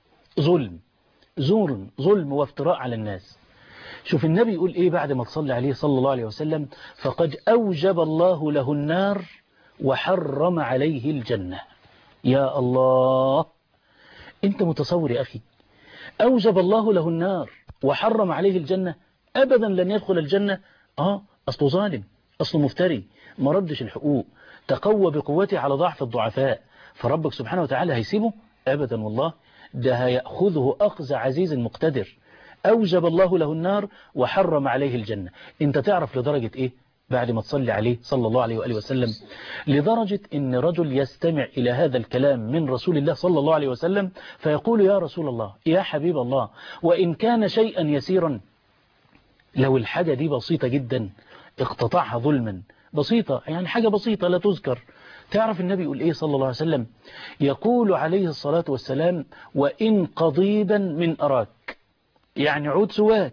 ظلم وافتراء على الناس. شوف النبي يقول ايه بعد ما تصلي عليه صلى الله عليه وسلم: فقد أوجب الله له النار وحرم عليه الجنة. يا الله، انت متصور يا أخي؟ أوجب الله له النار وحرم عليه الجنة، أبدا لن يدخل الجنة. أصله ظالم، أصله مفتري، ما ردش الحقوق، تقوى بقوته على ضعف الضعفاء، فربك سبحانه وتعالى هيسيبه؟ أبدا والله، ده هيأخذه أخذ عزيز مقتدر. أوجب الله له النار وحرم عليه الجنة. انت تعرف لدرجة ايه بعد ما تصلي عليه صلى الله عليه وآله وسلم؟ لدرجة ان رجل يستمع إلى هذا الكلام من رسول الله صلى الله عليه وسلم فيقول: يا رسول الله، يا حبيب الله، وإن كان شيئا يسيرا، لو الحاجة دي بسيطة جدا اقتطعها ظلما، بسيطة يعني حاجة بسيطة لا تذكر، تعرف النبي يقول ايه صلى الله عليه وسلم؟ يقول عليه الصلاة والسلام: وإن قضيبا من أراك، يعني عود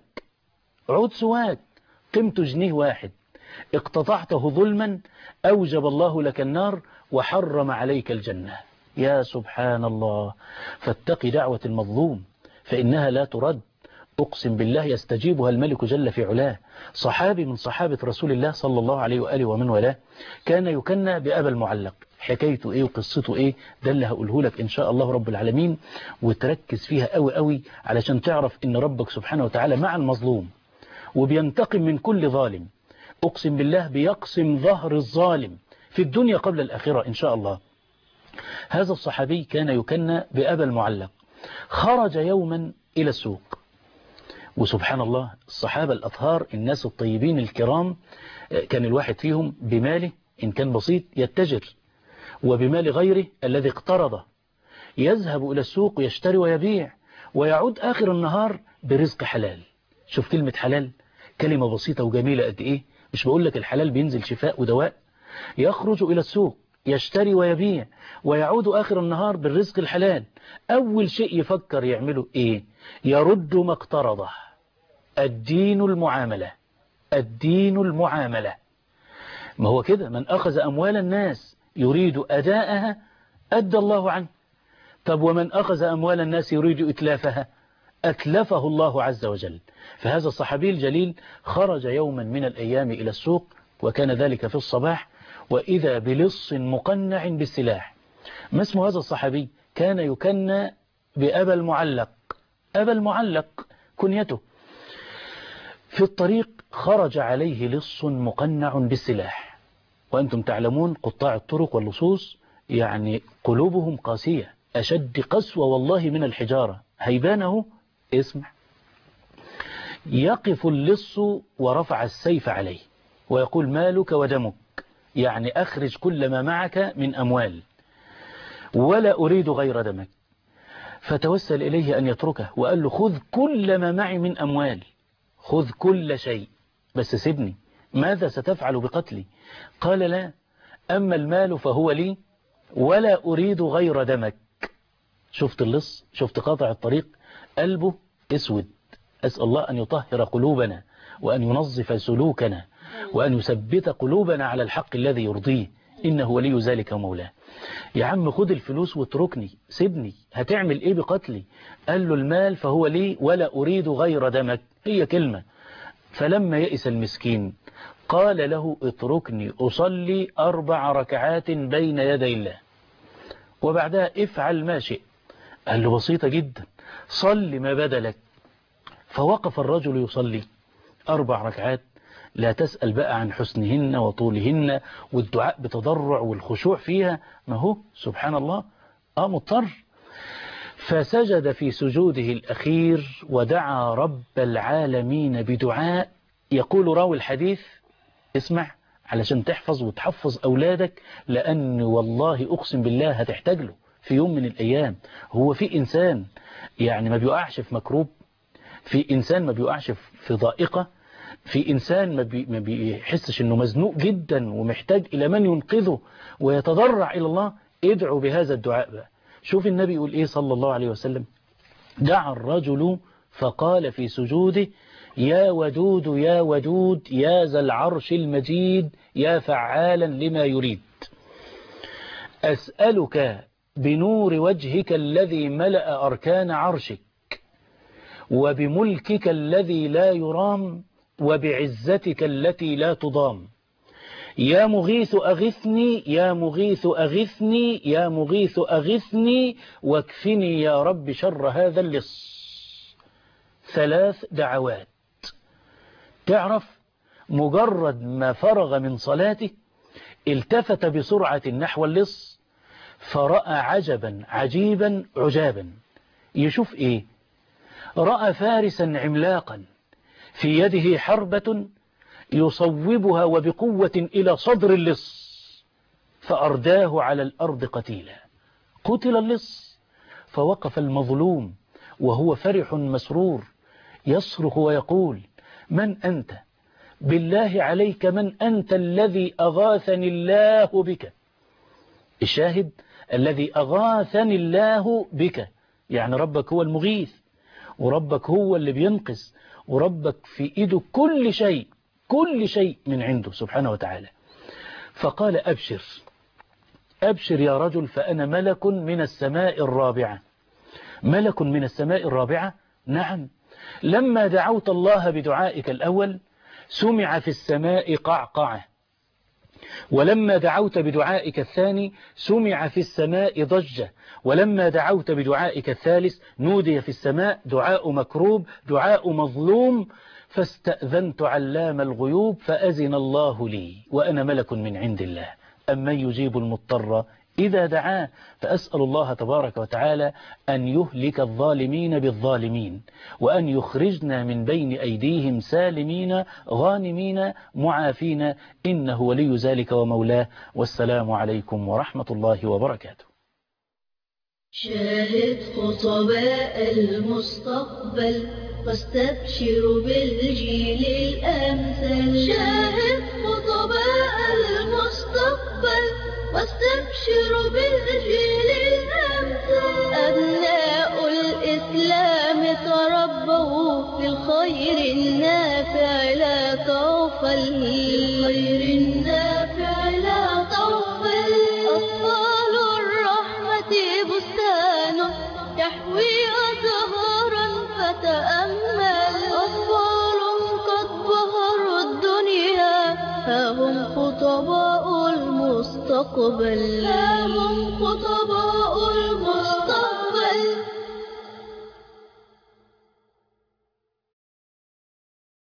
سواك قيمته جنيه واحد، اقتطعته ظلما، أوجب الله لك النار وحرم عليك الجنة. يا سبحان الله، فاتق دعوة المظلوم فإنها لا ترد، أقسم بالله يستجيبها الملك جل في علاه. صحابي من صحابة رسول الله صلى الله عليه وآله ومن والاه كان يكنى بأبا المعلق. حكايته ايه وقصته ايه ده اللي هقوله لك ان شاء الله رب العالمين، وتركز فيها قوي قوي علشان تعرف ان ربك سبحانه وتعالى مع المظلوم وبينتقم من كل ظالم. اقسم بالله بيقسم ظهر الظالم في الدنيا قبل الآخرة ان شاء الله. هذا الصحابي كان يكنى بأبا المعلق، خرج يوما إلى السوق، وسبحان الله الصحابة الأطهار الناس الطيبين الكرام كان الواحد فيهم بماله إن كان بسيط يتجر، وبمال غيره الذي اقترضه يذهب إلى السوق ويشتري ويبيع، ويعود آخر النهار برزق حلال. شوف كلمة حلال، كلمة بسيطة وجميلة قد إيه، مش بقول لك الحلال بينزل شفاء ودواء. يخرج إلى السوق يشتري ويبيع ويعود آخر النهار بالرزق الحلال. أول شيء يفكر يعمله إيه؟ يرد ما اقترضه. الدين المعاملة. ما هو كده، من أخذ أموال الناس يريد أداءها أدى الله عنه. طب ومن أخذ أموال الناس يريد إتلافها أتلفه الله عز وجل. فهذا الصحابي الجليل خرج يوما من الأيام إلى السوق، وكان ذلك في الصباح، وإذا بلص مقنع بالسلاح. ما اسم هذا الصحابي؟ كان يكنى بأبا المعلق. أبا المعلق كنيته. في الطريق خرج عليه لص مقنع بالسلاح، وأنتم تعلمون قطاع الطرق واللصوص يعني قلوبهم قاسية أشد قسوة والله من الحجارة. هيبانه اسمع، يقف اللص ورفع السيف عليه ويقول: مالك ودمك، يعني أخرج كل ما معك من أموال ولا أريد غير دمك. فتوسل إليه أن يتركه وقال له: خذ كل ما معي من أموال، خذ كل شيء، بس سيبني، ماذا ستفعل بقتلي؟ قال: لا، أما المال فهو لي ولا أريد غير دمك. شفت اللص، شفت قاطع الطريق، قلبه اسود. أسأل الله أن يطهر قلوبنا وأن ينظف سلوكنا وأن يثبت قلوبنا على الحق الذي يرضيه، إنه ولي ذلك ومولاه. يا عم خد الفلوس واتركني، سيبني، هتعمل إيه بقتلي؟ قال له: المال فهو لي ولا أريد غير دمك، هي كلمة. فلما يئس المسكين قال له: اتركني أصلي 4 ركعات بين يدي الله وبعدها افعل ما شئت. قال له: بسيطة جدا، صل ما بدلك. فوقف الرجل يصلي 4 ركعات، لا تسأل بقى عن حسنهن وطولهن والدعاء بتضرع والخشوع فيها، ما هو سبحان الله مضطر. فسجد في سجوده الأخير ودعا رب العالمين بدعاء يقول راوي الحديث، اسمع علشان تحفظ وتحفظ أولادك، لأن والله أقسم بالله هتحتاج له في يوم من الأيام. هو في إنسان يعني ما بيقعش في مكروب، في إنسان ما بيقعش في ضائقة، في إنسان ما بيحسش أنه مزنوق جدا ومحتاج إلى من ينقذه ويتضرع إلى الله. ادعوا بهذا الدعاء بقى. شوف النبي يقول إيه صلى الله عليه وسلم: دعا الرجل فقال في سجوده: يا ودود يا ودود يا ذا العرش المجيد يا فعالا لما يريد، أسألك بنور وجهك الذي ملأ أركان عرشك وبملكك الذي لا يرام وبعزتك التي لا تضام، يا مغيث أغثني يا مغيث أغثني يا مغيث أغثني واكفني يا رب شر هذا اللص. 3 دعوات. تعرف مجرد ما فرغ من صلاته التفت بسرعة نحو اللص فرأى عجبا عجيبا عجابا. يشوف إيه؟ رأى فارسا عملاقا في يده حربة يصوبها وبقوة إلى صدر اللص فأرداه على الأرض قتيلا. قتل اللص، فوقف المظلوم وهو فرح مسرور يصرخ ويقول: من أنت؟ بالله عليك من أنت الذي أغاثني الله بك؟ الشاهد: الذي أغاثني الله بك، يعني ربك هو المغيث، وربك هو اللي بينقذ، وربك في إيده كل شيء، كل شيء من عنده سبحانه وتعالى. فقال: أبشر أبشر يا رجل، فأنا ملك من السماء الرابعة. ملك من السماء الرابعة؟ نعم. لما دعوت الله بدعائك الأول سمع في السماء قعقعة، ولما دعوت بدعائك الثاني سمع في السماء ضجة، ولما دعوت بدعائك الثالث نودي في السماء دعاء مكروب، دعاء مظلوم، فاستأذنت علام الغيوب فأذن الله لي وأنا ملك من عند الله، أمن يجيب المضطر إذا دعاه. فأسأل الله تبارك وتعالى أن يهلك الظالمين بالظالمين، وأن يخرجنا من بين أيديهم سالمين غانمين معافين، إنه ولي ذلك ومولاه. والسلام عليكم ورحمة الله وبركاته. شاهد خطباء المستقبل واستبشر بالجيل الأمثل. شاهد خطباء المستقبل واستبشر بالجيل الأمثل. أبناء الإسلام تربوا في الخير النافع لا طوفل، الخير النافع لا طوفل. أطفال الرحمة بستان يحوي أزهارا فتأمل، أطفال قد بهروا الدنيا فهم خطباء المستقبل، هم خطباء المستقبل.